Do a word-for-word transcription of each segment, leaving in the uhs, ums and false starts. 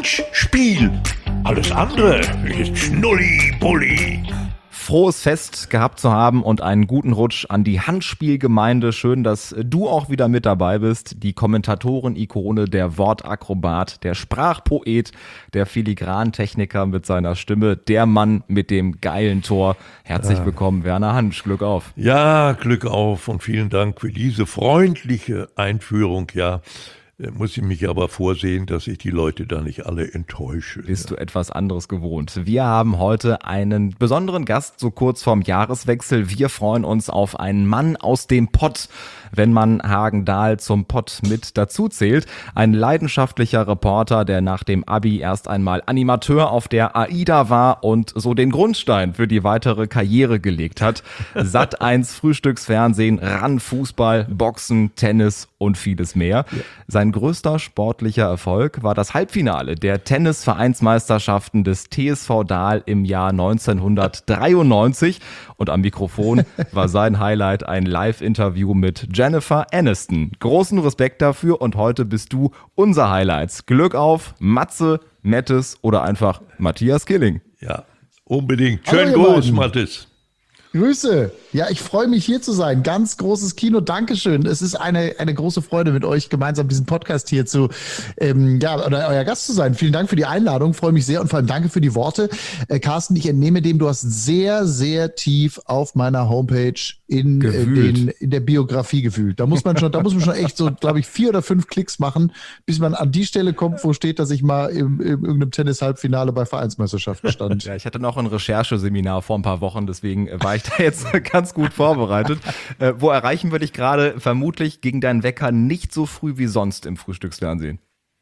Pitch, Spiel. Alles andere ist Schnulli-Bulli. Frohes Fest gehabt zu haben und einen guten Rutsch an die Handspielgemeinde. Schön, dass du auch wieder mit dabei bist. Die Kommentatoren-Ikone, der Wortakrobat, der Sprachpoet, der Filigrantechniker mit seiner Stimme, der Mann mit dem geilen Tor. Herzlich willkommen, Werner Hansch. Glück auf. Ja, Glück auf und vielen Dank für diese freundliche Einführung, ja. Muss ich mich aber vorsehen, dass ich die Leute da nicht alle enttäusche. Bist du etwas anderes gewohnt? Wir haben heute einen besonderen Gast, so kurz vorm Jahreswechsel. Wir freuen uns auf einen Mann aus dem Pott, wenn man Hagen-Dahl zum Pott mit dazu zählt. Ein leidenschaftlicher Reporter, der nach dem Abi erst einmal Animateur auf der AIDA war und so den Grundstein für die weitere Karriere gelegt hat. Sat eins Frühstücksfernsehen, ran Fußball, Boxen, Tennis und vieles mehr. Ja. Sein größter sportlicher Erfolg war das Halbfinale der Tennisvereinsmeisterschaften des T S V Dahl im Jahr neunzehnhundertdreiundneunzig. Und am Mikrofon war sein Highlight ein Live-Interview mit Jennifer Aniston. Großen Respekt dafür und heute bist du unser Highlights. Glück auf, Matze, Mettes oder einfach Matthias Killing. Ja, unbedingt. Schönen Gruß, Mattes. Grüße. Ja, ich freue mich, hier zu sein. Ganz großes Kino. Dankeschön. Es ist eine, eine große Freude, mit euch gemeinsam diesen Podcast hier zu, ähm, ja, oder euer Gast zu sein. Vielen Dank für die Einladung. Freue mich sehr und vor allem danke für die Worte. Äh, Carsten, ich entnehme dem, du hast sehr, sehr tief auf meiner Homepage in, äh, den, in der Biografie gefühlt. Da muss man schon, da muss man schon echt so, glaube ich, vier oder fünf Klicks machen, bis man an die Stelle kommt, wo steht, dass ich mal im, im irgendeinem Tennis-Halbfinale bei Vereinsmeisterschaften stand. Ja, ich hatte noch ein Rechercheseminar vor ein paar Wochen, deswegen war ich da jetzt ganz gut vorbereitet. Äh, wo erreichen wir dich gerade? Vermutlich gegen deinen Wecker nicht so früh wie sonst im Frühstücksfernsehen.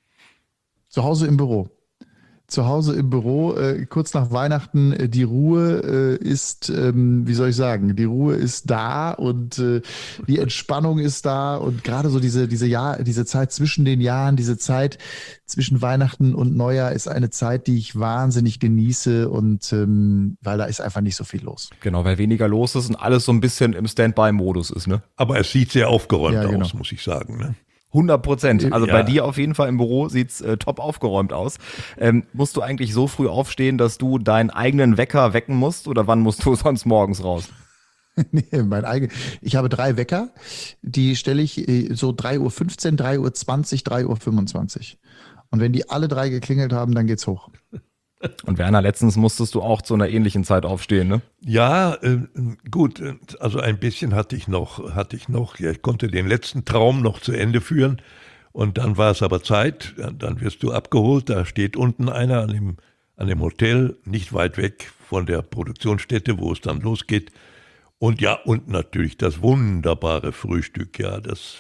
Zu Hause im Büro. Zu Hause im Büro, äh, kurz nach Weihnachten, äh, die Ruhe äh, ist, ähm, wie soll ich sagen, die Ruhe ist da und äh, die Entspannung ist da und gerade so diese, diese Jahr, diese Zeit zwischen den Jahren, diese Zeit zwischen Weihnachten und Neujahr ist eine Zeit, die ich wahnsinnig genieße und ähm, weil da ist einfach nicht so viel los. Genau, weil weniger los ist und alles so ein bisschen im Standby-Modus ist, ne? Aber es sieht sehr aufgeräumt Ja, genau. aus, muss ich sagen, ne? hundert Prozent. Also ja. Bei dir auf jeden Fall im Büro sieht's äh, top aufgeräumt aus. Ähm, musst du eigentlich so früh aufstehen, dass du deinen eigenen Wecker wecken musst oder wann musst du sonst morgens raus? Nee, mein eigen. Ich habe drei Wecker, die stelle ich äh, so drei Uhr fünfzehn, drei Uhr zwanzig, drei Uhr fünfundzwanzig. Und wenn die alle drei geklingelt haben, dann geht's hoch. Und Werner, letztens musstest du auch zu einer ähnlichen Zeit aufstehen, ne? Ja, äh, gut, also ein bisschen hatte ich noch, hatte ich noch, ja, ich konnte den letzten Traum noch zu Ende führen und dann war es aber Zeit, dann wirst du abgeholt, da steht unten einer an dem, an dem Hotel, nicht weit weg von der Produktionsstätte, wo es dann losgeht und ja, und natürlich das wunderbare Frühstück, ja, das,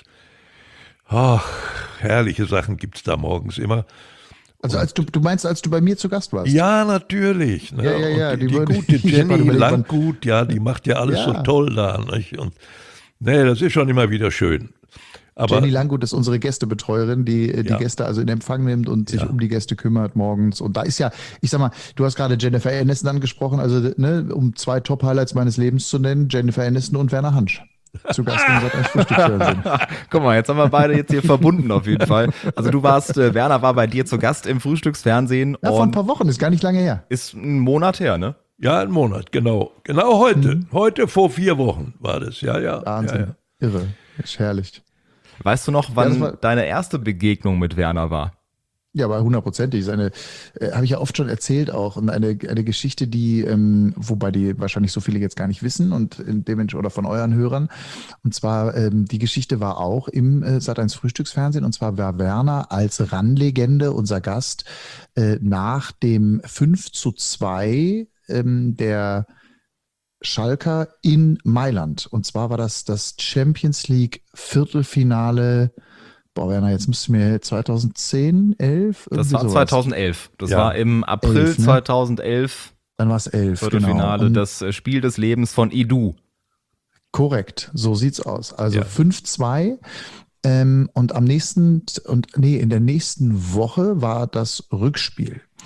ach, herrliche Sachen gibt's da morgens immer. Also als du, du meinst, als du bei mir zu Gast warst? Ja, natürlich. Ne? Ja, ja, ja. Und die, Die die würde- gute ich hab Jenny gerade überlegt, wann- Langgut, ja, die macht ja alles Ja. so toll da. Nicht? Und nee, das ist schon immer wieder schön. Aber Jenny Langgut ist unsere Gästebetreuerin, die äh, die Ja. Gäste also in Empfang nimmt und sich Ja. um die Gäste kümmert morgens. Und da ist ja, ich sag mal, du hast gerade Jennifer Aniston angesprochen, also ne, um zwei Top-Highlights meines Lebens zu nennen, Jennifer Aniston und Werner Hansch. Zu Gast im Sat eins Frühstücksfernsehen. Guck mal, jetzt haben wir beide jetzt hier verbunden auf jeden Fall. Also du warst, äh, Werner war bei dir zu Gast im Frühstücksfernsehen Ja, vor ein und paar Wochen, ist gar nicht lange her. ist ein Monat her, ne? ja, ein Monat, genau. Genau heute. Mhm. Heute vor vier Wochen war das. Ja, ja. Wahnsinn. Ja, ja. Irre. Ist herrlich. Weißt du noch, wann das war- deine erste Begegnung mit Werner war? Ja, aber hundertprozentig. Ist eine, äh, habe ich ja oft schon erzählt auch. Und eine, eine Geschichte, die, ähm, wobei die wahrscheinlich so viele jetzt gar nicht wissen und in dem oder von euren Hörern. Und zwar, ähm, die Geschichte war auch im äh, Sat eins Frühstücksfernsehen. Und zwar war Werner als Ran-Legende unser Gast äh, nach dem fünf zu zwei ähm, der Schalker in Mailand. Und zwar war das das Champions League Viertelfinale. Boah, Werner, jetzt müsstest du mir zweitausendzehn, elf? Das war sowas. zweitausendelf. Das Ja. war im April Elf, ne? zweitausendelf, Dann war es elf, Viertelfinale, genau. Und das äh, Spiel des Lebens von Edu. korrekt, so sieht's aus. Also Ja. fünf zwei. Ähm, und am nächsten, und nee, in der nächsten Woche war das Rückspiel.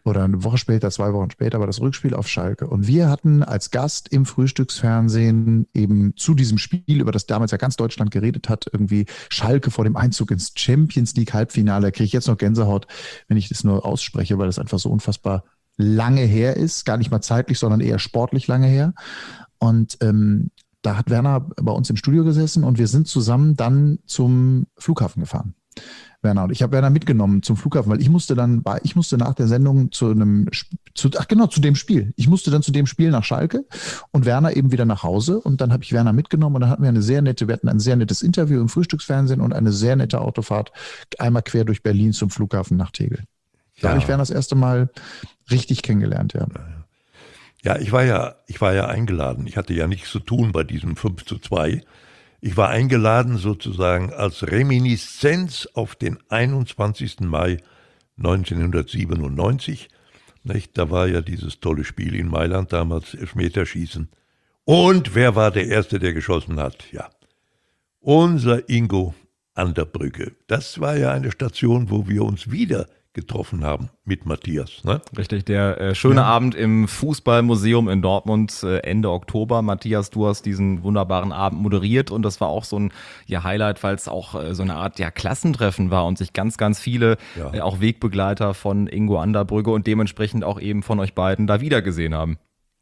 oder eine Woche später, zwei Wochen später war das Rückspiel auf Schalke. Und wir hatten als Gast im Frühstücksfernsehen eben zu diesem Spiel, über das damals ja ganz Deutschland geredet hat, irgendwie Schalke vor dem Einzug ins Champions League Halbfinale. Kriege ich jetzt noch Gänsehaut, wenn ich das nur ausspreche, weil das einfach so unfassbar lange her ist. Gar nicht mal zeitlich, sondern eher sportlich lange her. Und ähm, da hat Werner bei uns im Studio gesessen und wir sind zusammen dann zum Flughafen gefahren. Werner und ich habe Werner mitgenommen zum Flughafen, weil ich musste dann, ich musste nach der Sendung zu einem, zu, ach genau, zu dem Spiel. Ich musste dann zu dem Spiel nach Schalke und Werner eben wieder nach Hause und dann habe ich Werner mitgenommen und dann hatten wir eine sehr nette, wir hatten ein sehr nettes Interview im Frühstücksfernsehen und eine sehr nette Autofahrt einmal quer durch Berlin zum Flughafen nach Tegel. Da ja. habe ich Werner das erste Mal richtig kennengelernt, ja. Ja, ich war ja, ich war ja eingeladen. Ich hatte ja nichts zu tun bei diesem fünf zu zwei. Ich war eingeladen sozusagen als Reminiszenz auf den einundzwanzigsten Mai neunzehnhundertsiebenundneunzig. Nicht? Da war ja dieses tolle Spiel in Mailand, damals Elfmeterschießen. Und wer war der Erste, der geschossen hat? Ja, unser Ingo Anderbrügge. Das war ja eine Station, wo wir uns wieder getroffen haben mit Matthias. Ne? Richtig, der äh, schöne ja. Abend im Fußballmuseum in Dortmund äh, Ende Oktober. Matthias, du hast diesen wunderbaren Abend moderiert und das war auch so ein ja, Highlight, weil es auch äh, so eine Art ja, Klassentreffen war und sich ganz, ganz viele ja. äh, auch Wegbegleiter von Ingo Anderbrügge und dementsprechend auch eben von euch beiden da wiedergesehen haben.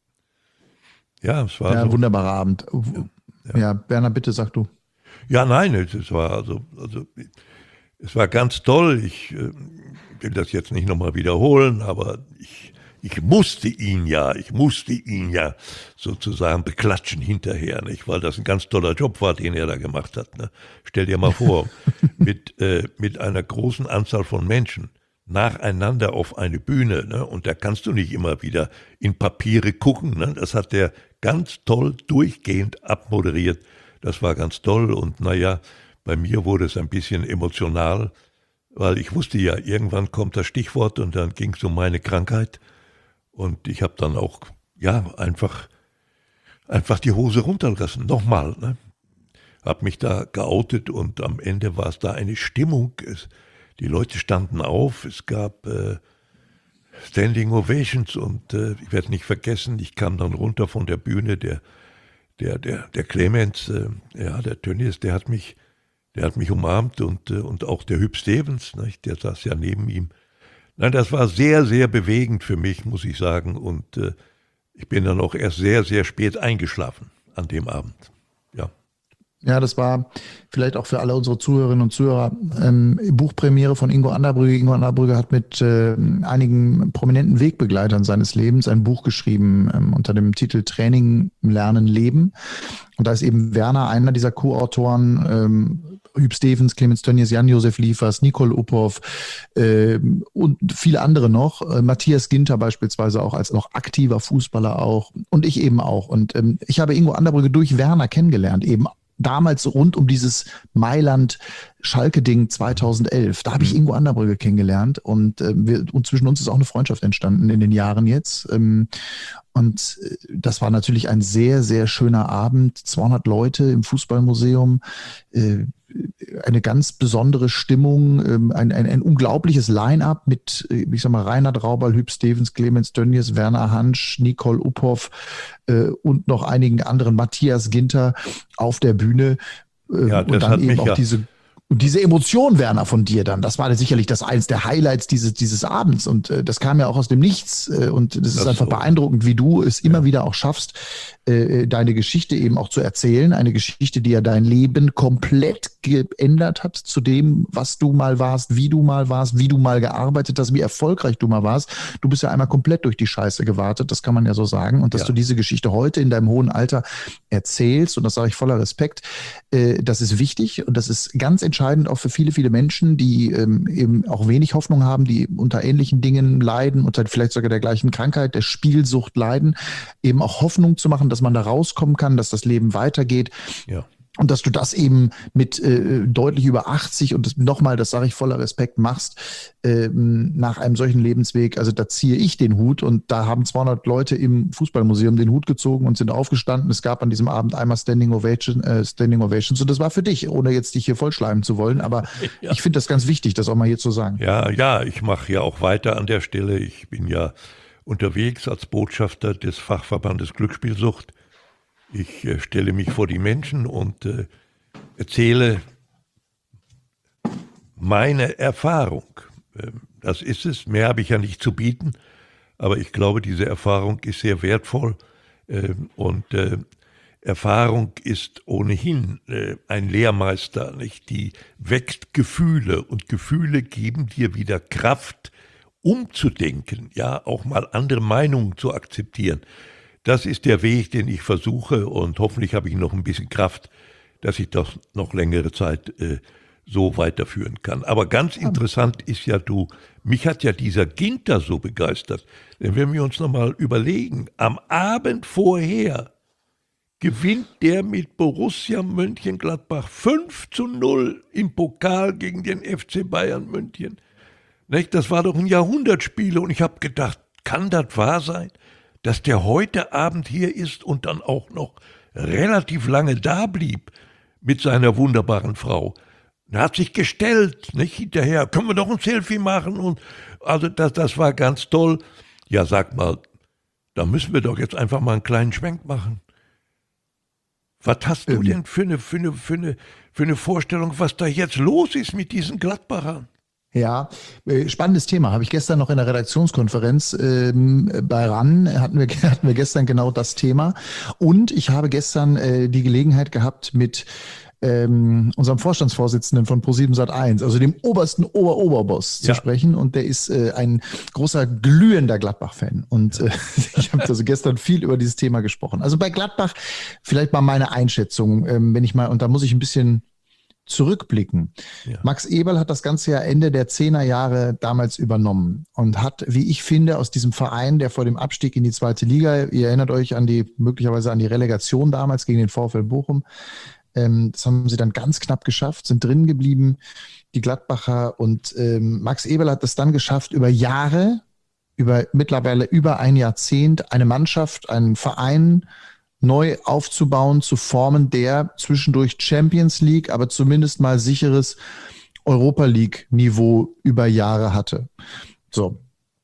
Ja, es war ja, so ein wunderbarer Abend. Ja, ja. ja, Bernhard, bitte sag du. Ja, nein, es war also, also es war ganz toll. Ich äh, will das jetzt nicht nochmal wiederholen, aber ich, ich musste ihn ja, ich musste ihn ja sozusagen beklatschen hinterher, nicht? Weil das ein ganz toller Job war, den er da gemacht hat. Ne? Stell dir mal vor, mit, äh, mit einer großen Anzahl von Menschen nacheinander auf eine Bühne, ne? Und da kannst du nicht immer wieder in Papiere gucken. Ne? Das hat der ganz toll durchgehend abmoderiert. Das war ganz toll und naja, bei mir wurde es ein bisschen emotional, weil ich wusste ja, irgendwann kommt das Stichwort und dann ging es um meine Krankheit und ich habe dann auch, ja, einfach, einfach die Hose runtergelassen, nochmal, ne? Habe mich da geoutet und am Ende war es da eine Stimmung, es, die Leute standen auf, es gab äh, Standing Ovations und äh, ich werde nicht vergessen, ich kam dann runter von der Bühne, der, der, der, der Clemens, äh, ja, der Tönnies, der hat mich Der hat mich umarmt und, und auch der Hüb Stevens, nicht? Der saß ja neben ihm. Nein, das war sehr, sehr bewegend für mich, muss ich sagen. Und äh, ich bin dann auch erst sehr, sehr spät eingeschlafen an dem Abend. Ja. Ja, das war vielleicht auch für alle unsere Zuhörerinnen und Zuhörer ähm, Buchpremiere von Ingo Anderbrügge. Ingo Anderbrügge hat mit äh, einigen prominenten Wegbegleitern seines Lebens ein Buch geschrieben ähm, unter dem Titel Training, Lernen, Leben. Und da ist eben Werner einer dieser Co-Autoren, ähm, Hüb Stevens, Clemens Tönnies, Jan-Josef Liefers, Nicole Uphoff äh, und viele andere noch. Äh, Matthias Ginter beispielsweise auch als noch aktiver Fußballer auch und ich eben auch. Und ähm, ich habe Ingo Anderbrügge durch Werner kennengelernt, eben damals rund um dieses Mailand-Schalke-Ding zweitausendelf. Da habe ich Ingo Anderbrügge kennengelernt und, äh, wir, und zwischen uns ist auch eine Freundschaft entstanden in den Jahren jetzt. Ähm, und das war natürlich ein sehr, sehr schöner Abend. zweihundert Leute im Fußballmuseum, äh, eine ganz besondere Stimmung, ähm, ein, ein, ein unglaubliches Line-up mit, ich sag mal, Reinhard Rauberl, Hüb Stevens, Clemens Tönnies, Werner Hansch, Nicole Uphoff äh, und noch einigen anderen, Matthias Ginter auf der Bühne. Äh, ja, und dann eben auch ja. diese Und diese Emotion, Werner, von dir dann, das war sicherlich das eins der Highlights dieses, dieses Abends. Und äh, das kam ja auch aus dem Nichts. Äh, und das, das ist einfach so beeindruckend, wie du es immer ja. wieder auch schaffst, äh, deine Geschichte eben auch zu erzählen. Eine Geschichte, die ja dein Leben komplett geändert hat zu dem, was du mal warst, wie du mal warst, wie du mal gearbeitet hast, wie erfolgreich du mal warst. Du bist ja einmal komplett durch die Scheiße gewartet, das kann man ja so sagen. Und dass ja. du diese Geschichte heute in deinem hohen Alter erzählst, und das sage ich voller Respekt, äh, das ist wichtig und das ist ganz entscheidend. Entscheidend auch für viele, viele Menschen, die ähm, eben auch wenig Hoffnung haben, die unter ähnlichen Dingen leiden, unter vielleicht sogar der gleichen Krankheit, der Spielsucht leiden, eben auch Hoffnung zu machen, dass man da rauskommen kann, dass das Leben weitergeht. Ja. Und dass du das eben mit äh, deutlich über achtzig und das, nochmal, das sage ich voller Respekt, machst ähm, nach einem solchen Lebensweg, also da ziehe ich den Hut und da haben zweihundert Leute im Fußballmuseum den Hut gezogen und sind aufgestanden. Es gab an diesem Abend einmal Standing Ovation, äh, Standing Ovations und das war für dich, ohne jetzt dich hier vollschleimen zu wollen, aber ja. Ich finde das ganz wichtig, das auch mal hier zu sagen. Ja, ja, ich mache ja auch weiter an der Stelle. Ich bin ja unterwegs als Botschafter des Fachverbandes Glücksspielsucht. Ich äh, stelle mich vor die Menschen und äh, erzähle meine Erfahrung. Äh, das ist es. Mehr habe ich ja nicht zu bieten. Aber ich glaube, diese Erfahrung ist sehr wertvoll. Äh, und äh, Erfahrung ist ohnehin äh, ein Lehrmeister, nicht? Die weckt Gefühle. Und Gefühle geben dir wieder Kraft, umzudenken. Ja, auch mal andere Meinungen zu akzeptieren. Das ist der Weg, den ich versuche und hoffentlich habe ich noch ein bisschen Kraft, dass ich das noch längere Zeit äh, so weiterführen kann. Aber ganz interessant ist ja, du, mich hat ja dieser Ginter so begeistert. Denn wenn wir uns nochmal überlegen, am Abend vorher gewinnt der mit Borussia Mönchengladbach fünf zu null im Pokal gegen den F C Bayern München. Nicht? Das war doch ein Jahrhundertspiel und ich habe gedacht, kann das wahr sein? Dass der heute Abend hier ist und dann auch noch relativ lange da blieb mit seiner wunderbaren Frau. Er hat sich gestellt, nicht hinterher, können wir doch ein Selfie machen und also das, das war ganz toll. Ja, sag mal, da müssen wir doch jetzt einfach mal einen kleinen Schwenk machen. Was hast du denn für eine, für eine, für eine, für eine Vorstellung, was da jetzt los ist mit diesen Gladbachern? Ja, spannendes Thema. Habe ich gestern noch in der Redaktionskonferenz ähm, bei R A N, hatten wir, hatten wir gestern genau das Thema. Und ich habe gestern äh, die Gelegenheit gehabt, mit ähm, unserem Vorstandsvorsitzenden von ProSieben Sat eins, also dem obersten Ober-Oberboss, ja. zu sprechen. Und der ist äh, ein großer, glühender Gladbach-Fan. Und äh, ich habe also gestern viel über dieses Thema gesprochen. Also bei Gladbach vielleicht mal meine Einschätzung, ähm, wenn ich mal, und da muss ich ein bisschen zurückblicken. Ja. Max Eberl hat das Ganze ja Ende der zehner Jahre damals übernommen und hat, wie ich finde, aus diesem Verein, der vor dem Abstieg in die zweite Liga, ihr erinnert euch an die, möglicherweise an die Relegation damals gegen den VfL Bochum, ähm, das haben sie dann ganz knapp geschafft, sind drin geblieben, die Gladbacher, und ähm, Max Eberl hat es dann geschafft, über Jahre, über mittlerweile über ein Jahrzehnt, eine Mannschaft, einen Verein neu aufzubauen, zu formen, der zwischendurch Champions League, aber zumindest mal sicheres Europa League Niveau über Jahre hatte. So.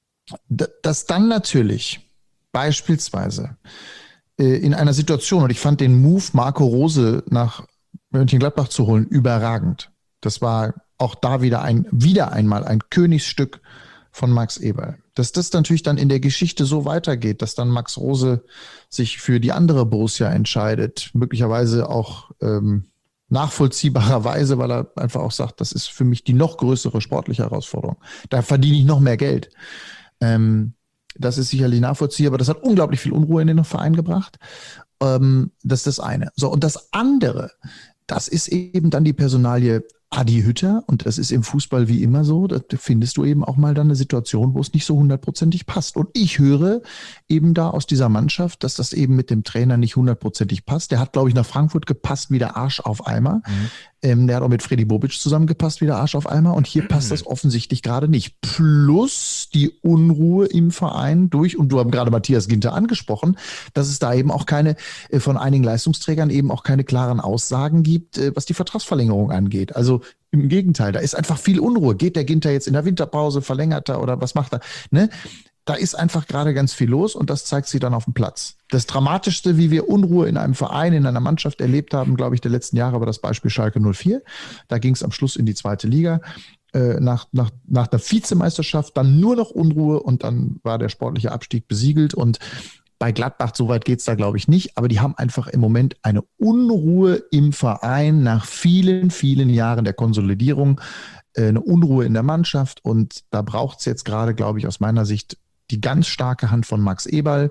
Das dann natürlich beispielsweise äh, in einer Situation, und ich fand den Move, Marco Rose nach Mönchengladbach zu holen, überragend. Das war auch da wieder ein, wieder einmal ein Königsstück von Max Eberl. Dass das natürlich dann in der Geschichte so weitergeht, dass dann Max Rose sich für die andere Borussia entscheidet, möglicherweise auch ähm, nachvollziehbarerweise, weil er einfach auch sagt, das ist für mich die noch größere sportliche Herausforderung. Da verdiene ich noch mehr Geld. Ähm, das ist sicherlich nachvollziehbar, aber das hat unglaublich viel Unruhe in den Verein gebracht. Ähm, das ist das eine. So, und das andere, das ist eben dann die Personalie Adi Hütter, und das ist im Fußball wie immer so, da findest du eben auch mal dann eine Situation, wo es nicht so hundertprozentig passt. Und ich höre eben da aus dieser Mannschaft, dass das eben mit dem Trainer nicht hundertprozentig passt. Der hat, glaube ich, nach Frankfurt gepasst wie der Arsch auf Eimer. Mhm. Ähm, der hat auch mit Freddy Bobic zusammengepasst wie der Arsch auf Eimer. Und hier passt das offensichtlich gerade nicht. Plus die Unruhe im Verein durch, und du hast gerade Matthias Ginter angesprochen, dass es da eben auch keine, äh, von einigen Leistungsträgern eben auch keine klaren Aussagen gibt, äh, was die Vertragsverlängerung angeht. Also im Gegenteil, da ist einfach viel Unruhe. Geht der Ginter jetzt in der Winterpause, verlängert er oder was macht er? Ne? Da ist einfach gerade ganz viel los, und das zeigt sich dann auf dem Platz. Das Dramatischste, wie wir Unruhe in einem Verein, in einer Mannschaft erlebt haben, glaube ich, der letzten Jahre, war das Beispiel Schalke null vier. Da ging es am Schluss in die zweite Liga. Äh, nach, nach, nach der Vizemeisterschaft dann nur noch Unruhe, und dann war der sportliche Abstieg besiegelt. Und bei Gladbach, so weit geht es da, glaube ich, nicht. Aber die haben einfach im Moment eine Unruhe im Verein nach vielen, vielen Jahren der Konsolidierung, äh, eine Unruhe in der Mannschaft. Und da braucht es jetzt gerade, glaube ich, aus meiner Sicht die ganz starke Hand von Max Eberl,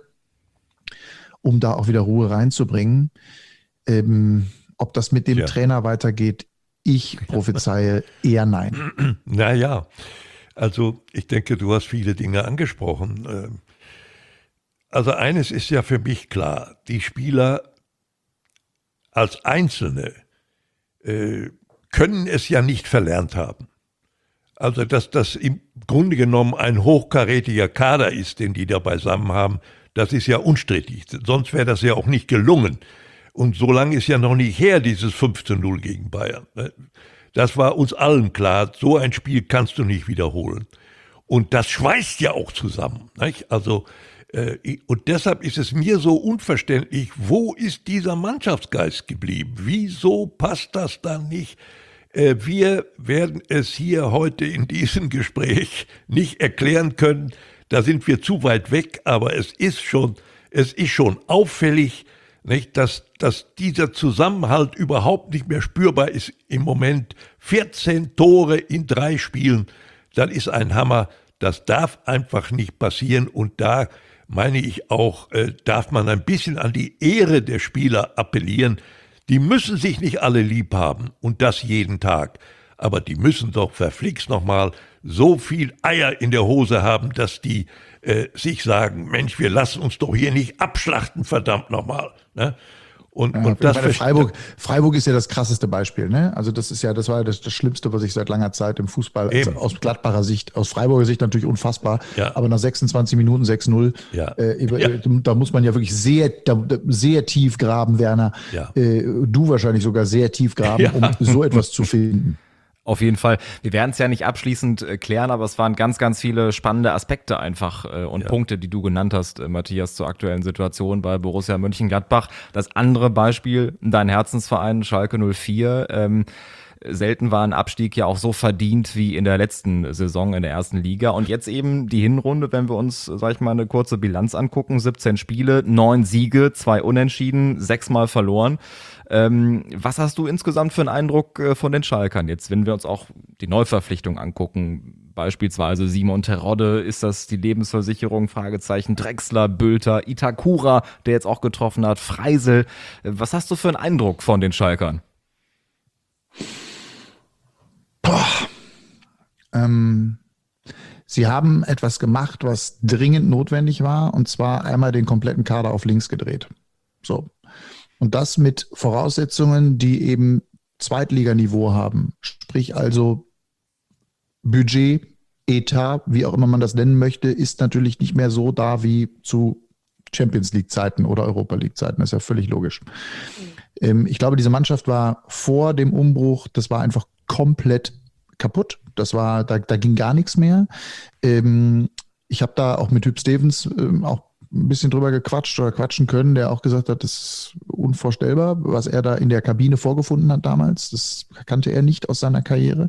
um da auch wieder Ruhe reinzubringen. Ähm, ob das mit dem ja. Trainer weitergeht, ich prophezeie eher nein. Naja, also ich denke, du hast viele Dinge angesprochen. Also eines ist ja für mich klar, die Spieler als Einzelne äh, können es ja nicht verlernt haben. Also, dass das im Grunde genommen ein hochkarätiger Kader ist, den die da beisammen haben, das ist ja unstrittig. Sonst wäre das ja auch nicht gelungen. Und so lange ist ja noch nicht her, dieses fünf zu null gegen Bayern. Das war uns allen klar, so ein Spiel kannst du nicht wiederholen. Und das schweißt ja auch zusammen. Nicht? Also, äh, und deshalb ist es mir so unverständlich, wo ist dieser Mannschaftsgeist geblieben? Wieso passt das dann nicht? Äh, wir werden es hier heute in diesem Gespräch nicht erklären können. Da sind wir zu weit weg, aber es ist schon, es ist schon auffällig, nicht, dass, dass dieser Zusammenhalt überhaupt nicht mehr spürbar ist im Moment. vierzehn Tore in drei Spielen, das ist ein Hammer. Das darf einfach nicht passieren. Und da meine ich auch, äh, darf man ein bisschen an die Ehre der Spieler appellieren. Die müssen sich nicht alle lieb haben und das jeden Tag. Aber die müssen doch verflixt nochmal so viel Eier in der Hose haben, dass die äh, sich sagen, Mensch, wir lassen uns doch hier nicht abschlachten, verdammt nochmal. Ne? Und, ja, und das Freiburg, Freiburg ist ja das krasseste Beispiel. Ne? Also das ist ja, das war das, das Schlimmste, was ich seit langer Zeit im Fußball, also aus Gladbacher Sicht, aus Freiburger Sicht natürlich unfassbar, ja. aber nach sechsundzwanzig Minuten sechs null, ja. äh, ja. da muss man ja wirklich sehr, da, sehr tief graben, Werner. Ja. Äh, du wahrscheinlich sogar sehr tief graben, ja. um so etwas zu finden. Auf jeden Fall. Wir werden es ja nicht abschließend äh, klären, aber es waren ganz, ganz viele spannende Aspekte einfach äh, und ja. Punkte, die du genannt hast, äh, Matthias, zur aktuellen Situation bei Borussia Mönchengladbach. Das andere Beispiel, dein Herzensverein Schalke null vier. Ähm, selten war ein Abstieg ja auch so verdient wie in der letzten Saison in der ersten Liga. Und jetzt eben die Hinrunde, wenn wir uns, sag ich mal, eine kurze Bilanz angucken. siebzehn Spiele, neun Siege, zwei Unentschieden, sechsmal verloren. Ähm, was hast du insgesamt für einen Eindruck äh, von den Schalkern jetzt, wenn wir uns auch die Neuverpflichtung angucken? Beispielsweise Simon Terodde, ist das die Lebensversicherung? Fragezeichen. Drexler, Bülter, Itakura, der jetzt auch getroffen hat, Freisel. Was hast du für einen Eindruck von den Schalkern? Boah. Ähm, sie haben etwas gemacht, was dringend notwendig war, und zwar einmal den kompletten Kader auf links gedreht. So. Und das mit Voraussetzungen, die eben Zweitliganiveau haben. Sprich also Budget, Etat, wie auch immer man das nennen möchte, ist natürlich nicht mehr so da wie zu Champions League Zeiten oder Europa League Zeiten. Das ist ja völlig logisch. Ähm, ich glaube, diese Mannschaft war vor dem Umbruch, das war einfach komplett kaputt. Das war, da, da ging gar nichts mehr. Ähm, ich habe da auch mit Hüb Stevens ähm, auch ein bisschen drüber gequatscht oder quatschen können, der auch gesagt hat, das ist unvorstellbar, was er da in der Kabine vorgefunden hat damals. Das kannte er nicht aus seiner Karriere.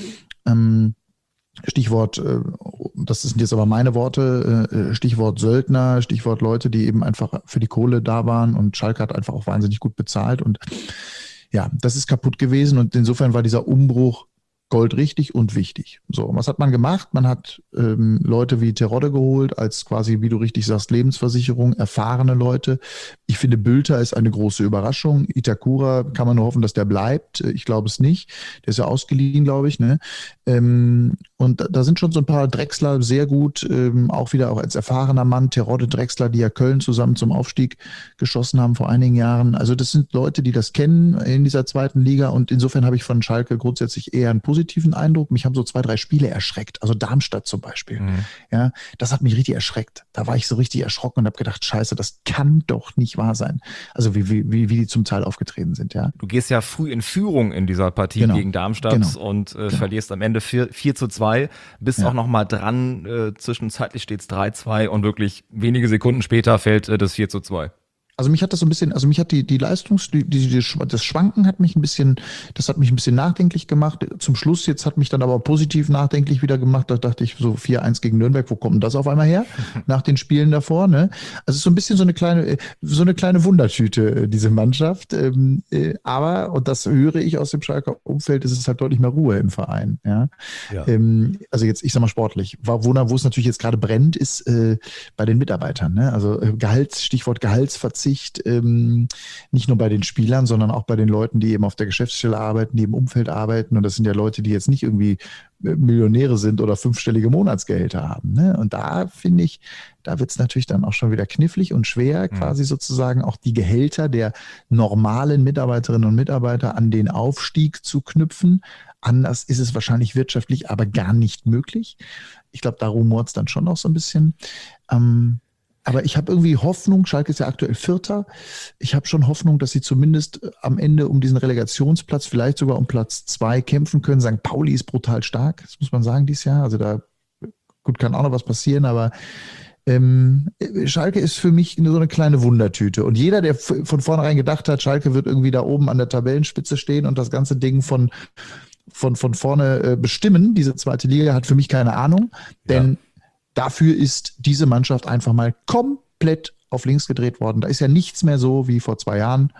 Ähm, Stichwort, äh, das sind jetzt aber meine Worte, äh, Stichwort Söldner, Stichwort Leute, die eben einfach für die Kohle da waren, und Schalke hat einfach auch wahnsinnig gut bezahlt, und ja, das ist kaputt gewesen, und insofern war dieser Umbruch goldrichtig und wichtig. So, und was hat man gemacht? Man hat ähm, Leute wie Terodde geholt, als quasi, wie du richtig sagst, Lebensversicherung, erfahrene Leute. Ich finde, Bülter ist eine große Überraschung. Itakura kann man nur hoffen, dass der bleibt. Ich glaube es nicht. Der ist ja ausgeliehen, glaube ich. Ne? Ähm, und da sind schon so ein paar Drexler sehr gut, ähm, auch wieder auch als erfahrener Mann. Terodde, Drexler, die ja Köln zusammen zum Aufstieg geschossen haben vor einigen Jahren. Also das sind Leute, die das kennen in dieser zweiten Liga, und insofern habe ich von Schalke grundsätzlich eher einen positiven Eindruck. Mich haben so zwei, drei Spiele erschreckt. Also Darmstadt zum Beispiel. Mhm. Ja, das hat mich richtig erschreckt. Da war ich so richtig erschrocken und habe gedacht, scheiße, das kann doch nicht wahr sein. Also wie, wie, wie die zum Teil aufgetreten sind. Ja. Du gehst ja früh in Führung in dieser Partie genau. gegen Darmstadt genau. und äh, genau. verlierst am Ende vier zu zwei. Bist ja. auch noch mal dran. Äh, zwischenzeitlich steht es drei zwei und wirklich wenige Sekunden später fällt äh, das vier zu zwei. Also mich hat das so ein bisschen, also mich hat die, die Leistungs, die, die, das Schwanken hat mich ein bisschen, das hat mich ein bisschen nachdenklich gemacht. Zum Schluss jetzt hat mich dann aber positiv nachdenklich wieder gemacht. Da dachte ich so vier eins gegen Nürnberg, wo kommt denn das auf einmal her? Nach den Spielen davor, ne? Also es ist so ein bisschen so eine kleine, so eine kleine Wundertüte, diese Mannschaft. Aber, und das höre ich aus dem Schalker Umfeld, ist es halt deutlich mehr Ruhe im Verein, ja. ja. Also jetzt, ich sag mal sportlich. Wo, wo es natürlich jetzt gerade brennt, ist äh, bei den Mitarbeitern, ne? Also Gehalts, Stichwort Gehaltsverzicht. Weitsicht, ähm, nicht nur bei den Spielern, sondern auch bei den Leuten, die eben auf der Geschäftsstelle arbeiten, die im Umfeld arbeiten. Und das sind ja Leute, die jetzt nicht irgendwie Millionäre sind oder fünfstellige Monatsgehälter haben. Ne? Und da finde ich, da wird es natürlich dann auch schon wieder knifflig und schwer, mhm. quasi sozusagen auch die Gehälter der normalen Mitarbeiterinnen und Mitarbeiter an den Aufstieg zu knüpfen. Anders ist es wahrscheinlich wirtschaftlich aber gar nicht möglich. Ich glaube, da rumort es dann schon noch so ein bisschen. Ähm, aber ich habe irgendwie Hoffnung, Schalke ist ja aktuell Vierter, ich habe schon Hoffnung, dass sie zumindest am Ende um diesen Relegationsplatz, vielleicht sogar um Platz zwei kämpfen können. Sankt Pauli ist brutal stark, das muss man sagen dieses Jahr. Also da gut kann auch noch was passieren, aber ähm, Schalke ist für mich so eine kleine Wundertüte. Und jeder, der f- von vornherein gedacht hat, Schalke wird irgendwie da oben an der Tabellenspitze stehen und das ganze Ding von von, von vorne äh, bestimmen, diese zweite Liga, hat für mich keine Ahnung, denn ja. dafür ist diese Mannschaft einfach mal komplett auf links gedreht worden. Da ist ja nichts mehr so wie vor zwei Jahren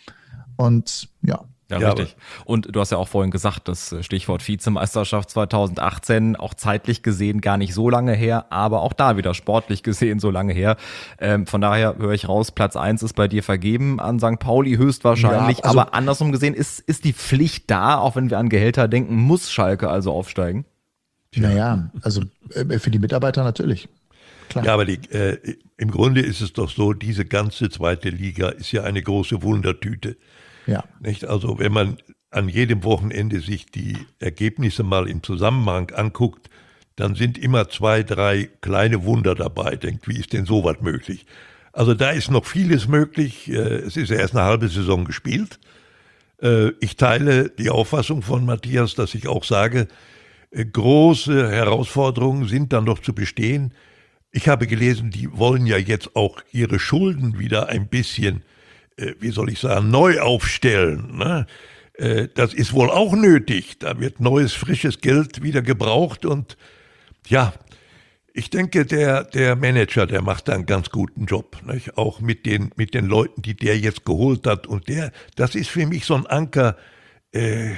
und ja. Ja, ja, richtig. Und du hast ja auch vorhin gesagt, das Stichwort Vizemeisterschaft zwanzig achtzehn, auch zeitlich gesehen gar nicht so lange her, aber auch da wieder sportlich gesehen so lange her. Ähm, von daher höre ich raus, Platz eins ist bei dir vergeben an Sankt Pauli höchstwahrscheinlich, ja, also, aber andersrum gesehen, ist, ist die Pflicht da, auch wenn wir an Gehälter denken, muss Schalke also aufsteigen? Naja, also äh, für die Mitarbeiter natürlich. Klar. Ja, aber die, äh, im Grunde ist es doch so, diese ganze zweite Liga ist ja eine große Wundertüte. Ja. Nicht? Also wenn man an jedem Wochenende sich die Ergebnisse mal im Zusammenhang anguckt, dann sind immer zwei, drei kleine Wunder dabei. Denkt, wie ist denn sowas möglich? Also da ist noch vieles möglich. Es ist ja erst eine halbe Saison gespielt. Ich teile die Auffassung von Matthias, dass ich auch sage, große Herausforderungen sind dann noch zu bestehen. Ich habe gelesen, die wollen ja jetzt auch ihre Schulden wieder ein bisschen, wie soll ich sagen, neu aufstellen. Ne? Das ist wohl auch nötig. Da wird neues, frisches Geld wieder gebraucht. Und ja, ich denke, der, der Manager, der macht da einen ganz guten Job. Nicht? Auch mit den, mit den Leuten, die der jetzt geholt hat. Und der, das ist für mich so ein Anker, äh,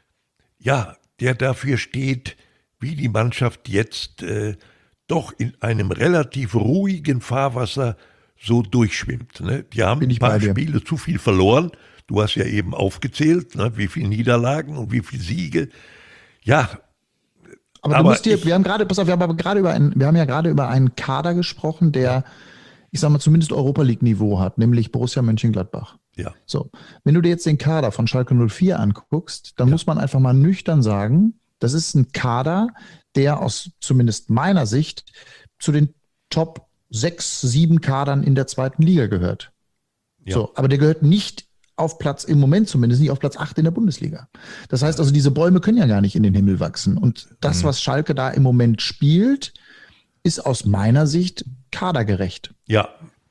ja, der dafür steht, wie die Mannschaft jetzt äh, doch in einem relativ ruhigen Fahrwasser so durchschwimmt. Ne? Die haben ein paar Spiele zu viel verloren. Du hast ja eben aufgezählt, ne? Wie viele Niederlagen und wie viele Siege. Ja. Aber, aber du musst dir, ich, wir haben gerade, pass auf, wir haben aber gerade über einen, wir haben ja gerade über einen Kader gesprochen, der, ich sag mal, zumindest Europa League Niveau hat, nämlich Borussia Mönchengladbach. Ja. So. Wenn du dir jetzt den Kader von Schalke null vier anguckst, dann ja. muss man einfach mal nüchtern sagen, das ist ein Kader, der aus zumindest meiner Sicht zu den Top sechs, sieben Kadern in der zweiten Liga gehört. Ja. So, aber der gehört nicht auf Platz, im Moment zumindest nicht auf Platz acht in der Bundesliga. Das heißt also, diese Bäume können ja gar nicht in den Himmel wachsen. Und das, mhm. was Schalke da im Moment spielt, ist aus meiner Sicht kadergerecht. Ja,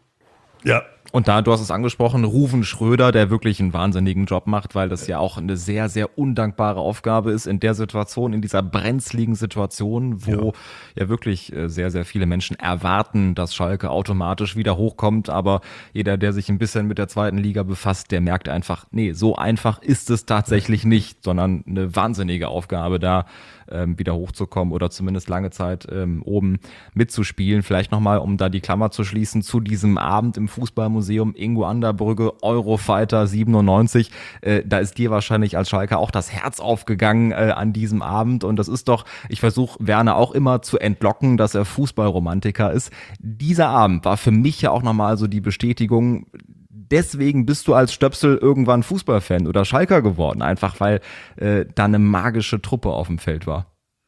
ja. Und da, du hast es angesprochen, Ruven Schröder, der wirklich einen wahnsinnigen Job macht, weil das ja auch eine sehr, sehr undankbare Aufgabe ist in der Situation, in dieser brenzligen Situation, wo ja, ja wirklich sehr, sehr viele Menschen erwarten, dass Schalke automatisch wieder hochkommt. Aber jeder, der sich ein bisschen mit der zweiten Liga befasst, der merkt einfach, nee, so einfach ist es tatsächlich nicht, sondern eine wahnsinnige Aufgabe, da ähm, wieder hochzukommen oder zumindest lange Zeit ähm, oben mitzuspielen. Vielleicht nochmal, um da die Klammer zu schließen, zu diesem Abend im Fußballmuseum Ingo Anderbrügge, Eurofighter siebenundneunzig. Äh, da ist dir wahrscheinlich als Schalker auch das Herz aufgegangen äh, an diesem Abend. Und das ist doch, ich versuche Werner auch immer zu entlocken, dass er Fußballromantiker ist. Dieser Abend war für mich ja auch nochmal so die Bestätigung, deswegen bist du als Stöpsel irgendwann Fußballfan oder Schalker geworden, einfach weil äh, da eine magische Truppe auf dem Feld war.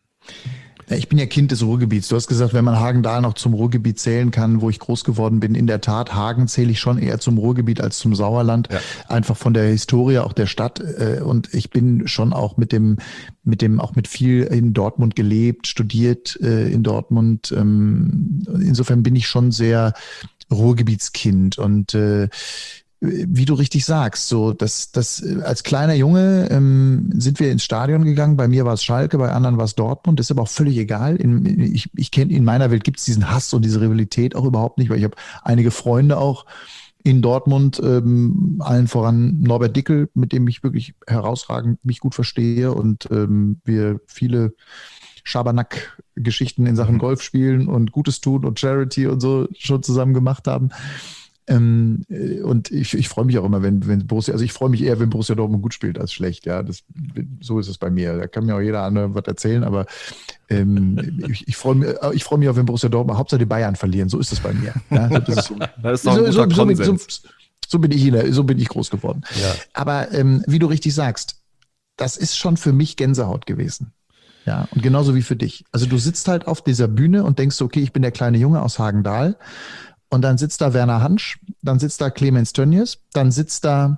Ja, ich bin ja Kind des Ruhrgebiets. Du hast gesagt, wenn man Hagen-Dahl noch zum Ruhrgebiet zählen kann, wo ich groß geworden bin, in der Tat, Hagen zähle ich schon eher zum Ruhrgebiet als zum Sauerland, ja. Einfach von der Historie auch der Stadt. Und ich bin schon auch mit dem, mit dem, auch mit viel in Dortmund gelebt, studiert in Dortmund. Insofern bin ich schon sehr Ruhrgebietskind und äh, wie du richtig sagst, so dass das als kleiner Junge ähm, sind wir ins Stadion gegangen. Bei mir war es Schalke, bei anderen war es Dortmund. Das ist aber auch völlig egal. In, ich ich kenne in meiner Welt gibt es diesen Hass und diese Rivalität auch überhaupt nicht, weil ich habe einige Freunde auch in Dortmund, ähm, allen voran Norbert Dickel, mit dem ich wirklich herausragend mich gut verstehe und ähm, wir viele Schabernack-Geschichten in Sachen Golf spielen und Gutes tun und Charity und so schon zusammen gemacht haben. Ähm, und ich, ich freue mich auch immer, wenn, wenn Borussia, also ich freue mich eher, wenn Borussia Dortmund gut spielt als schlecht. Ja, das, so ist es bei mir. Da kann mir auch jeder andere was erzählen, aber ähm, ich, ich freue mich, ich freue mich auch, wenn Borussia Dortmund, Hauptsache die Bayern verlieren. So ist es bei mir. Ja, so, das ist so, Das ist doch ein so, guter so, Konsens. so, so bin ich, in, so bin ich groß geworden. Ja. Aber ähm, wie du richtig sagst, das ist schon für mich Gänsehaut gewesen. Ja, und genauso wie für dich. Also du sitzt halt auf dieser Bühne und denkst, okay, ich bin der kleine Junge aus Hagendahl. Und dann sitzt da Werner Hansch, dann sitzt da Clemens Tönnies, dann sitzt da,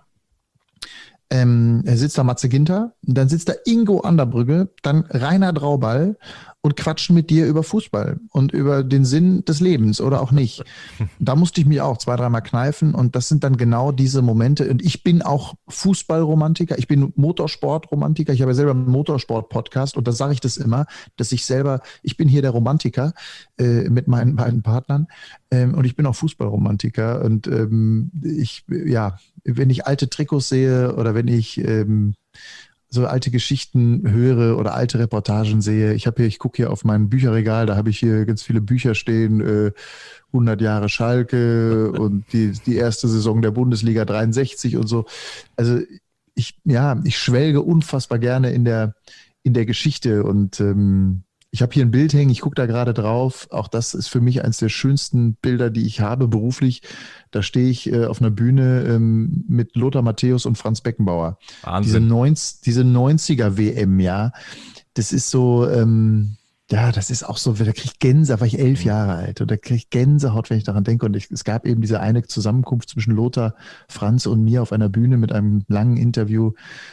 ähm, sitzt da Matze Ginter, dann sitzt da Ingo Anderbrügge, dann Rainer Draubal und quatschen mit dir über Fußball und über den Sinn des Lebens oder auch nicht. Da musste ich mich auch zwei, dreimal kneifen und das sind dann genau diese Momente. Und ich bin auch Fußballromantiker, ich bin Motorsportromantiker, ich habe ja selber einen Motorsport-Podcast und da sage ich das immer, dass ich selber, ich bin hier der Romantiker äh, mit meinen beiden Partnern ähm, und ich bin auch Fußballromantiker und ähm, ich, ja, wenn ich alte Trikots sehe oder wenn ich ähm, so alte Geschichten höre oder alte Reportagen sehe. Ich habe hier, ich gucke hier auf mein Bücherregal, da habe ich hier ganz viele Bücher stehen, äh, hundert Jahre Schalke und die, die erste Saison der Bundesliga dreiundsechzig und so. Also ich, ja, ich schwelge unfassbar gerne in der, in der Geschichte und ähm, ich habe hier ein Bild hängen, ich gucke da gerade drauf. Auch das ist für mich eines der schönsten Bilder, die ich habe beruflich. Da stehe ich äh, auf einer Bühne ähm, mit Lothar Matthäus und Franz Beckenbauer. Diese, Wahnsinn. neunzig, diese neunziger-W M, ja, das ist so, ähm, ja, das ist auch so, da kriege ich Gänsehaut, war ich elf Jahre alt und da kriege ich Gänsehaut, wenn ich daran denke. Und ich, es gab eben diese eine Zusammenkunft zwischen Lothar, Franz und mir auf einer Bühne mit einem langen Interview.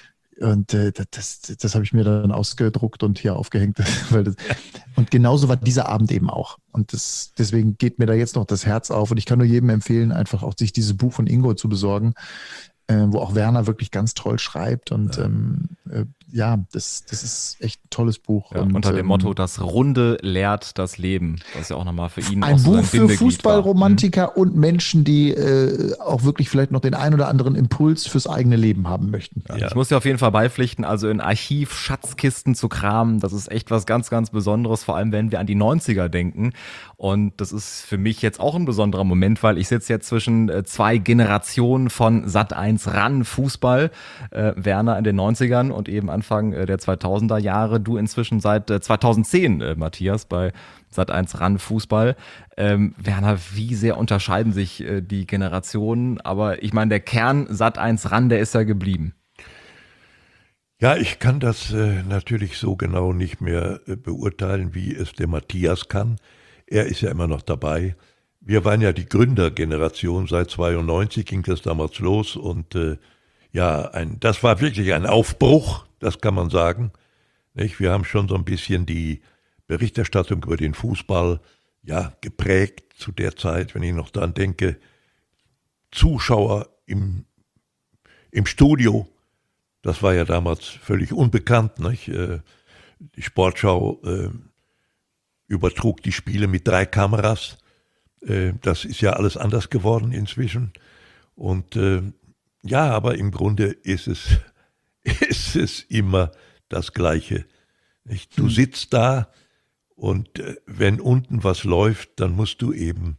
Und äh, das, das, das habe ich mir dann ausgedruckt und hier aufgehängt. Weil das, und genauso war dieser Abend eben auch. Und das, deswegen geht mir da jetzt noch das Herz auf. Und ich kann nur jedem empfehlen, einfach auch sich dieses Buch von Ingo zu besorgen, äh, wo auch Werner wirklich ganz toll schreibt. Und ja, ähm, äh, ja das, das ist echt ein tolles Buch. Ja, und, unter dem ähm, Motto, das Runde lehrt das Leben. Das ist ja auch nochmal für ihn ein auch so Buch sein für Bindeglied Fußballromantiker war. Und Menschen, die äh, auch wirklich vielleicht noch den ein oder anderen Impuls fürs eigene Leben haben möchten. Ja, ja. Ich muss dir auf jeden Fall beipflichten, also in Archiv-Schatzkisten zu kramen, das ist echt was ganz, ganz Besonderes, vor allem wenn wir an die neunziger denken. Und das ist für mich jetzt auch ein besonderer Moment, weil ich sitze jetzt zwischen zwei Generationen von Sat eins ran Fußball. Äh, Werner in den neunzigern und eben Anfang der zweitausender Jahre. Du inzwischen seit äh, zweitausendzehn, äh, Matthias, bei Sat eins ran Fußball. Ähm, Werner, wie sehr unterscheiden sich äh, die Generationen? Aber ich meine, der Kern Sat eins ran, der ist ja geblieben. Ja, ich kann das äh, natürlich so genau nicht mehr äh, beurteilen, wie es der Matthias kann. Er ist ja immer noch dabei. Wir waren ja die Gründergeneration, seit zweiundneunzig ging das damals los und äh, ja, ein, das war wirklich ein Aufbruch, das kann man sagen. Nicht? Wir haben schon so ein bisschen die Berichterstattung über den Fußball ja, geprägt zu der Zeit, wenn ich noch daran denke, Zuschauer im, im Studio, das war ja damals völlig unbekannt. Nicht? Die Sportschau äh, übertrug die Spiele mit drei Kameras. Äh, das ist ja alles anders geworden inzwischen. Und äh, ja, aber im Grunde ist es, ist es immer das Gleiche. Nicht? Du sitzt da und äh, wenn unten was läuft, dann musst du eben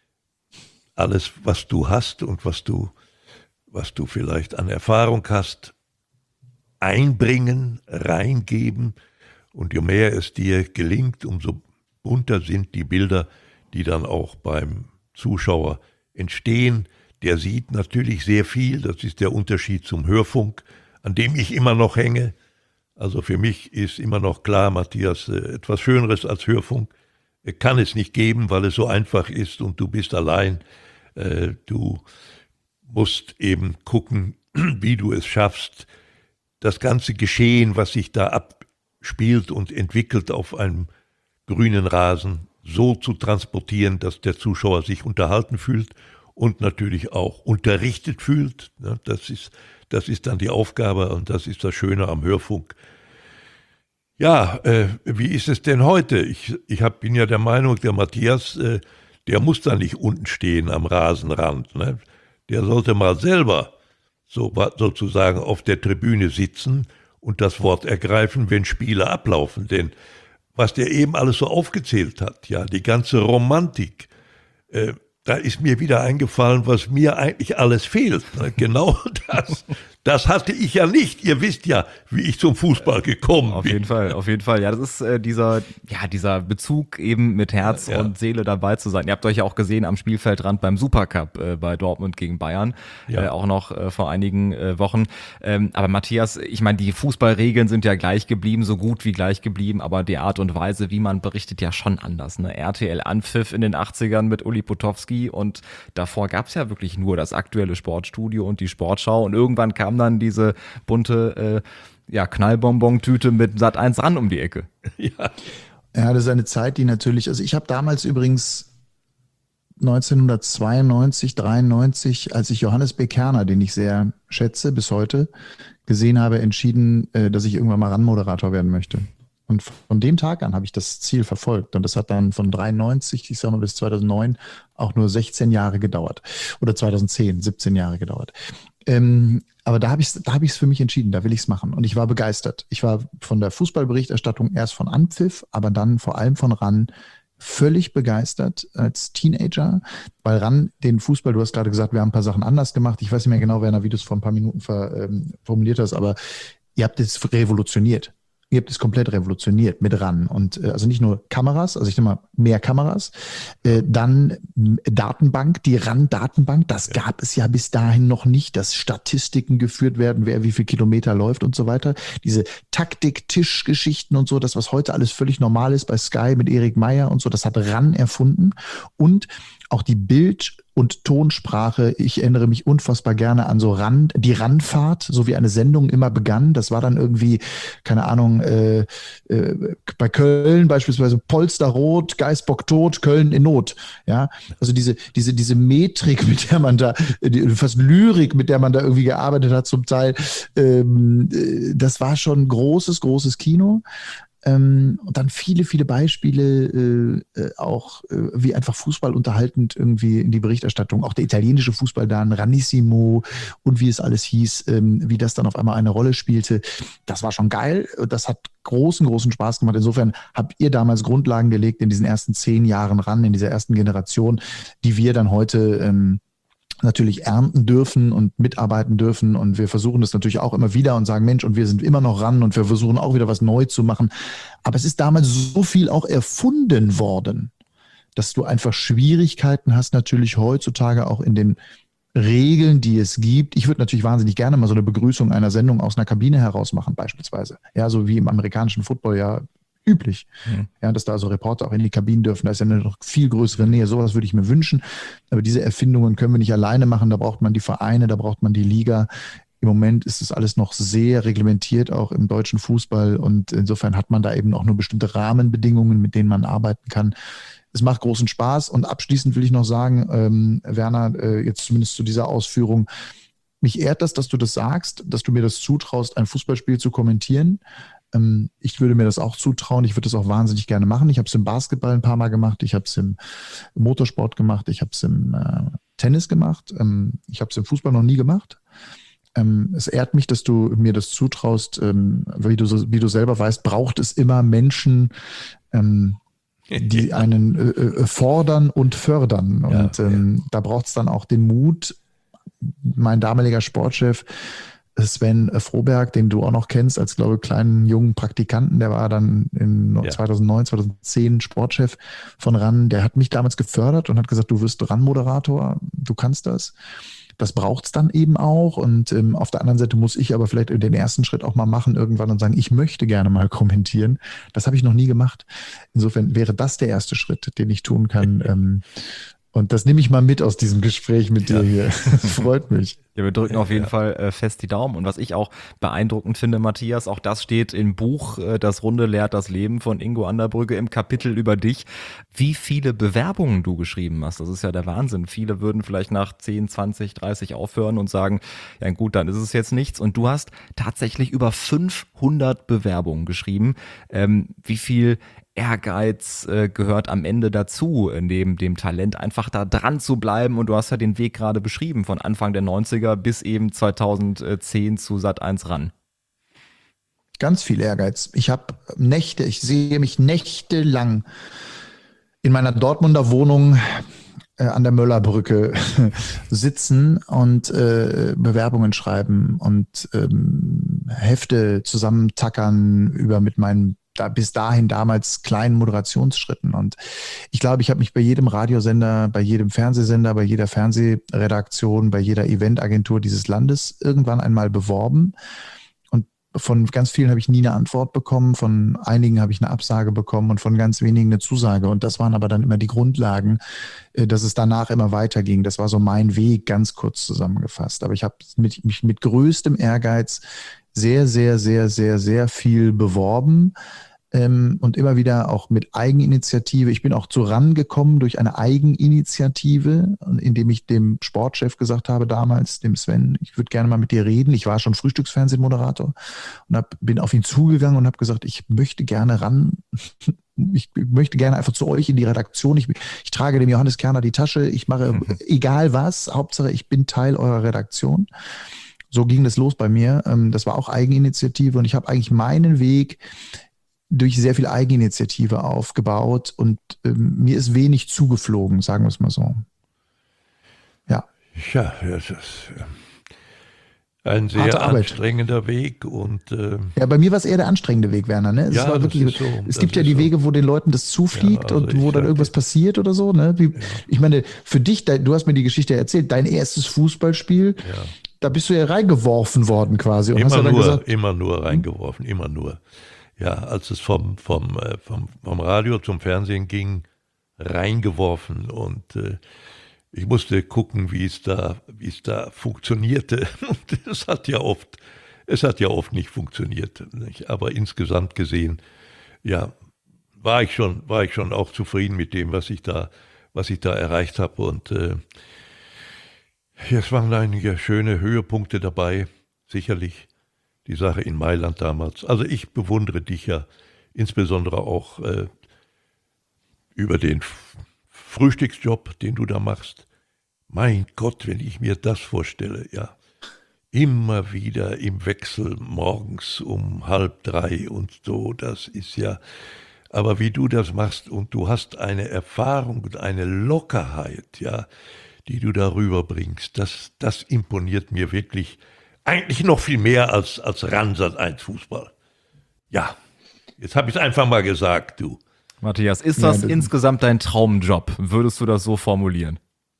alles, was du hast und was du, was du vielleicht an Erfahrung hast, einbringen, reingeben. Und je mehr es dir gelingt, umso bunter sind die Bilder, die dann auch beim Zuschauer entstehen. Der sieht natürlich sehr viel, das ist der Unterschied zum Hörfunk, an dem ich immer noch hänge. Also für mich ist immer noch klar, Matthias, etwas Schöneres als Hörfunk kann es nicht geben, weil es so einfach ist und du bist allein. Du musst eben gucken, wie du es schaffst, das ganze Geschehen, was sich da abspielt und entwickelt auf einem grünen Rasen, so zu transportieren, dass der Zuschauer sich unterhalten fühlt und natürlich auch unterrichtet fühlt. Das ist, das ist dann die Aufgabe und das ist das Schöne am Hörfunk. Ja, äh, wie ist es denn heute? Ich, ich hab, bin ja der Meinung, der Matthias, äh, der muss da nicht unten stehen am Rasenrand. Ne? Der sollte mal selber so sozusagen auf der Tribüne sitzen und das Wort ergreifen, wenn Spiele ablaufen. Denn was der eben alles so aufgezählt hat, ja, die ganze Romantik, äh, da ist mir wieder eingefallen, was mir eigentlich alles fehlt. Genau das, das hatte ich ja nicht. Ihr wisst ja, wie ich zum Fußball gekommen Auf bin. jeden Fall, auf jeden Fall. Ja, das ist äh, dieser, ja, dieser Bezug eben mit Herz Ja, ja. und Seele dabei zu sein. Ihr habt euch ja auch gesehen am Spielfeldrand beim Supercup äh, bei Dortmund gegen Bayern, Ja. äh, auch noch äh, vor einigen äh, Wochen. Ähm, aber Matthias, ich meine, die Fußballregeln sind ja gleich geblieben, so gut wie gleich geblieben, aber die Art und Weise, wie man berichtet, ja schon anders. Ne? R T L Anpfiff in den achtzigern mit Uli Potowski und davor gab es ja wirklich nur das aktuelle Sportstudio und die Sportschau und irgendwann kam dann diese bunte äh, ja, Knallbonbon-Tüte mit Sat eins ran um die Ecke. Ja. Ja, das ist eine Zeit, die natürlich, also ich habe damals übrigens neunzehnhundertzweiundneunzig, dreiundneunzig, als ich Johannes B. Kerner, den ich sehr schätze bis heute, gesehen habe, entschieden, äh, dass ich irgendwann mal RAN-Moderator werden möchte. Und von dem Tag an habe ich das Ziel verfolgt. Und das hat dann von dreiundneunzig, ich sag mal, bis zweitausendneun auch nur sechzehn Jahre gedauert. Oder zweitausendzehn, siebzehn Jahre gedauert. Ähm, aber da habe ich es da hab ich's für mich entschieden, da will ich es machen. Und ich war begeistert. Ich war von der Fußballberichterstattung erst von Anpfiff, aber dann vor allem von RAN völlig begeistert als Teenager, weil RAN den Fußball, du hast gerade gesagt, wir haben ein paar Sachen anders gemacht. Ich weiß nicht mehr genau, Werner, wie du es vor ein paar Minuten ver, ähm, formuliert hast, aber ihr habt es revolutioniert. Ihr habt es komplett revolutioniert mit RAN. Und äh, also nicht nur Kameras, also ich nehme mal mehr Kameras, äh, dann m, Datenbank, die RAN-Datenbank, das ja. gab es ja bis dahin noch nicht, dass Statistiken geführt werden, wer wie viel Kilometer läuft und so weiter. Diese Taktik-Tisch-Geschichten und so, das, was heute alles völlig normal ist bei Sky mit Erik Meyer und so, das hat RAN erfunden. Und auch die Bild- und Tonsprache, ich erinnere mich unfassbar gerne an so RAN, die RAN-Fahrt, so wie eine Sendung immer begann. Das war dann irgendwie, keine Ahnung, äh, äh, bei Köln beispielsweise Polsterrot, Geißbock tot, Köln in Not. Ja, also diese, diese, diese Metrik, mit der man da, die, fast Lyrik, mit der man da irgendwie gearbeitet hat zum Teil, ähm, das war schon großes, großes Kino. Ähm, und dann viele, viele Beispiele äh, auch, äh, wie einfach Fußball unterhaltend irgendwie in die Berichterstattung, auch der italienische Fußball dann, Ranissimo und wie es alles hieß, ähm, wie das dann auf einmal eine Rolle spielte. Das war schon geil. Das hat großen, großen Spaß gemacht. Insofern habt ihr damals Grundlagen gelegt in diesen ersten zehn Jahren RAN, in dieser ersten Generation, die wir dann heute ähm, natürlich ernten dürfen und mitarbeiten dürfen. Und wir versuchen das natürlich auch immer wieder und sagen, Mensch, und wir sind immer noch RAN und wir versuchen auch wieder was neu zu machen. Aber es ist damals so viel auch erfunden worden, dass du einfach Schwierigkeiten hast, natürlich heutzutage auch in den Regeln, die es gibt. Ich würde natürlich wahnsinnig gerne mal so eine Begrüßung einer Sendung aus einer Kabine heraus machen, beispielsweise. Ja, so wie im amerikanischen Football ja üblich. Mhm. Ja, dass da also Reporter auch in die Kabinen dürfen. Da ist ja eine noch viel größere Nähe. Sowas würde ich mir wünschen. Aber diese Erfindungen können wir nicht alleine machen. Da braucht man die Vereine, da braucht man die Liga. Im Moment ist das alles noch sehr reglementiert, auch im deutschen Fußball. Und insofern hat man da eben auch nur bestimmte Rahmenbedingungen, mit denen man arbeiten kann. Es macht großen Spaß. Und abschließend will ich noch sagen, ähm, Werner, äh, jetzt zumindest zu dieser Ausführung, mich ehrt das, dass du das sagst, dass du mir das zutraust, ein Fußballspiel zu kommentieren. Ich würde mir das auch zutrauen. Ich würde das auch wahnsinnig gerne machen. Ich habe es im Basketball ein paar Mal gemacht. Ich habe es im Motorsport gemacht. Ich habe es im äh, Tennis gemacht. Ähm, ich habe es im Fußball noch nie gemacht. Ähm, es ehrt mich, dass du mir das zutraust. Ähm, wie du, so, wie du selber weißt, braucht es immer Menschen, ähm, die einen äh, äh, fordern und fördern. Und ja, ähm, ja. da braucht es dann auch den Mut. Mein damaliger Sportchef Sven Froberg, den du auch noch kennst, als, glaube ich, kleinen jungen Praktikanten, der war dann in ja. zweitausendneun, zweitausendzehn Sportchef von RAN, der hat mich damals gefördert und hat gesagt, du wirst RAN-Moderator, du kannst das. Das braucht es dann eben auch und ähm, auf der anderen Seite muss ich aber vielleicht den ersten Schritt auch mal machen irgendwann und sagen, ich möchte gerne mal kommentieren. Das habe ich noch nie gemacht. Insofern wäre das der erste Schritt, den ich tun kann. ähm, Und das nehme ich mal mit aus diesem Gespräch mit dir ja. hier. Das freut mich. Ja, wir drücken auf jeden ja. Fall äh, fest die Daumen. Und was ich auch beeindruckend finde, Matthias, auch das steht im Buch äh, Das Runde lehrt das Leben von Ingo Anderbrügge im Kapitel über dich. Wie viele Bewerbungen du geschrieben hast, das ist ja der Wahnsinn. Viele würden vielleicht nach zehn, zwanzig, dreißig aufhören und sagen, ja gut, dann ist es jetzt nichts. Und du hast tatsächlich über fünfhundert Bewerbungen geschrieben. Ähm, wie viel Ehrgeiz äh, gehört am Ende dazu, neben dem Talent einfach da dran zu bleiben und du hast ja den Weg gerade beschrieben, von Anfang der neunziger bis eben zweitausendzehn zu Sat eins RAN. Ganz viel Ehrgeiz. Ich habe Nächte, ich sehe mich nächtelang in meiner Dortmunder Wohnung äh, an der Möllerbrücke sitzen und äh, Bewerbungen schreiben und ähm, Hefte zusammentackern über mit meinen da bis dahin damals kleinen Moderationsschritten. Und ich glaube, ich habe mich bei jedem Radiosender, bei jedem Fernsehsender, bei jeder Fernsehredaktion, bei jeder Eventagentur dieses Landes irgendwann einmal beworben. Und von ganz vielen habe ich nie eine Antwort bekommen, von einigen habe ich eine Absage bekommen und von ganz wenigen eine Zusage. Und das waren aber dann immer die Grundlagen, dass es danach immer weiterging. Das war so mein Weg, ganz kurz zusammengefasst. Aber ich habe mich mit, mit größtem Ehrgeiz sehr, sehr, sehr, sehr, sehr viel beworben ähm, und immer wieder auch mit Eigeninitiative. Ich bin auch zu RAN gekommen durch eine Eigeninitiative, indem ich dem Sportchef gesagt habe damals, dem Sven, ich würde gerne mal mit dir reden. Ich war schon Frühstücksfernsehmoderator und hab, bin auf ihn zugegangen und habe gesagt, ich möchte gerne RAN, ich möchte gerne einfach zu euch in die Redaktion. Ich, ich trage dem Johannes Kerner die Tasche, ich mache mhm. egal was, Hauptsache ich bin Teil eurer Redaktion. So ging das los bei mir. Das war auch Eigeninitiative und ich habe eigentlich meinen Weg durch sehr viel Eigeninitiative aufgebaut und ähm, mir ist wenig zugeflogen, sagen wir es mal so. Ja. Ja, das ist ein sehr Harte Arbeit. Anstrengender Weg und äh, ja, bei mir war es eher der anstrengende Weg, Werner. Ne? Es, ja, war das wirklich, ist so. es Das gibt ja ist die so. Wege, wo den Leuten das zufliegt Ja, also und wo ich dann sag irgendwas dir- passiert oder so. Ne? Wie, Ich meine, für dich, de- du hast mir die Geschichte erzählt, dein erstes Fußballspiel, ja. da bist du ja reingeworfen worden quasi. Und hast ja Immer dann nur, gesagt, immer nur reingeworfen, immer nur. Ja, als es vom, vom, äh, vom, vom Radio zum Fernsehen ging, reingeworfen und äh, ich musste gucken, wie es da, wie es da funktionierte. Und es hat ja oft, es hat ja oft nicht funktioniert. Nicht? Aber insgesamt gesehen, ja, war ich schon, war ich schon auch zufrieden mit dem, was ich da, was ich da erreicht habe. Und äh, es waren einige schöne Höhepunkte dabei, sicherlich. Die Sache in Mailand damals. Also ich bewundere dich ja insbesondere auch äh, über den F- Frühstücksjob, den du da machst. Mein Gott, wenn ich mir das vorstelle, ja. Immer wieder im Wechsel morgens um halb drei und so, das ist ja, aber wie du das machst und du hast eine Erfahrung und eine Lockerheit, ja, die du darüber bringst, das, das imponiert mir wirklich. Eigentlich noch viel mehr als, als Ransat eins Fußball. Ja, jetzt habe ich es einfach mal gesagt, du. Matthias, ist Ja, das das- insgesamt dein Traumjob? Würdest du das so formulieren?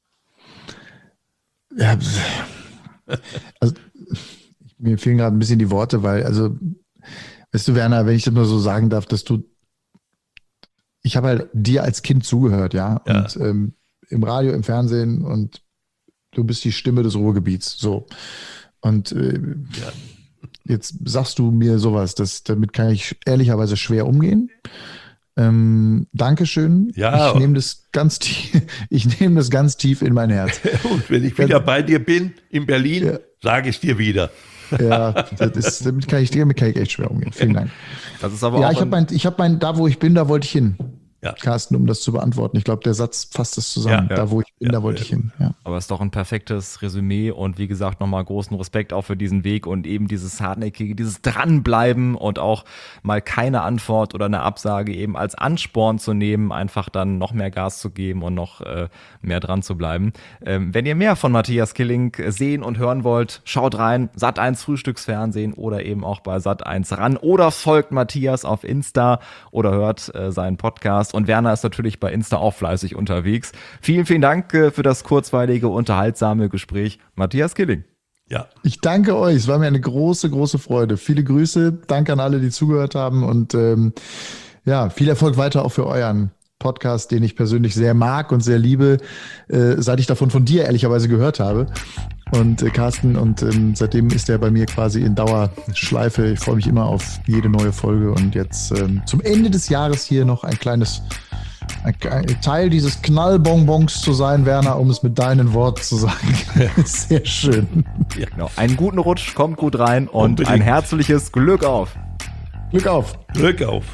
ja, also, mir fehlen gerade ein bisschen die Worte, weil, also, weißt du, Werner, wenn ich das mal so sagen darf, dass du, ich habe halt dir als Kind zugehört, ja, Ja. und ähm, im Radio, im Fernsehen und du bist die Stimme des Ruhrgebiets, so. Und äh, Ja. jetzt sagst du mir sowas, das, damit kann ich ehrlicherweise schwer umgehen. Ähm, Dankeschön. Ja. Ich nehme das ganz tief, ich nehme das ganz tief in mein Herz. Und wenn ich wieder bei dir bin, in Berlin, Ja. sage ich es dir wieder. Ja, das ist, damit kann ich, damit kann ich echt schwer umgehen. Vielen Dank. Das ist aber Ja, auch ich habe ein- mein, ich habe mein, da wo ich bin, da wollte ich hin. Ja. Carsten, um das zu beantworten. Ich glaube, der Satz fasst es zusammen. Ja, ja. Da wo ich bin, Ja, da wollte sehr ich hin. Ja. Aber es ist doch ein perfektes Resümee und wie gesagt, nochmal großen Respekt auch für diesen Weg und eben dieses hartnäckige, dieses Dranbleiben und auch mal keine Antwort oder eine Absage eben als Ansporn zu nehmen, einfach dann noch mehr Gas zu geben und noch äh, mehr dran zu bleiben. Ähm, wenn ihr mehr von Matthias Killing sehen und hören wollt, schaut rein, Sat eins Frühstücksfernsehen oder eben auch bei Sat eins ran oder folgt Matthias auf Insta oder hört äh, seinen Podcast. Und Werner ist natürlich bei Insta auch fleißig unterwegs. Vielen, vielen Dank äh, für das kurzweilige, unterhaltsame Gespräch. Matthias Killing. Ja, Ich danke euch. Es war mir eine große, große Freude. Viele Grüße. Danke an alle, die zugehört haben. Und ähm, ja, viel Erfolg weiter auch für euren Podcast, den ich persönlich sehr mag und sehr liebe, äh, seit ich davon von dir ehrlicherweise gehört habe. Und äh, Carsten, und ähm, seitdem ist er bei mir quasi in Dauerschleife. Ich freue mich immer auf jede neue Folge. Und jetzt ähm, zum Ende des Jahres hier noch ein kleines, ein, ein Teil dieses Knallbonbons zu sein, Werner, um es mit deinen Worten zu sagen. Sehr schön. Genau. Einen guten Rutsch, kommt gut rein und Unbedingt. ein herzliches Glück auf. Glück auf. Glück auf.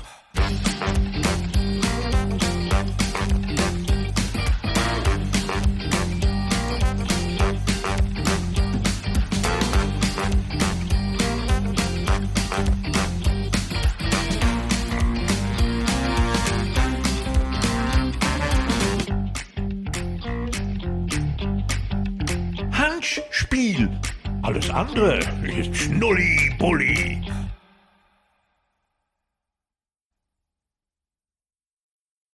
Punch-Spiel. Alles andere ist Schnulli-Bulli.